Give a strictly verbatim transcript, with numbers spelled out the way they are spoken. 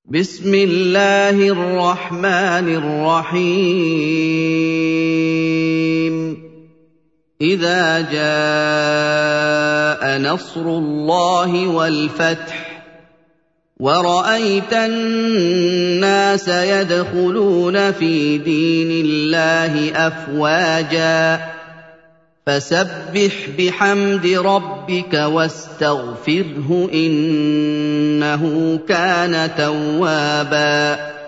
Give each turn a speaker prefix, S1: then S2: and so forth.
S1: بسم الله الرحمن الرحيم إذا جاء نصر الله والفتح ورأيت الناس يدخلون في دين الله أفواجا فسبح بحمد ربك واستغفره إنه كان توابا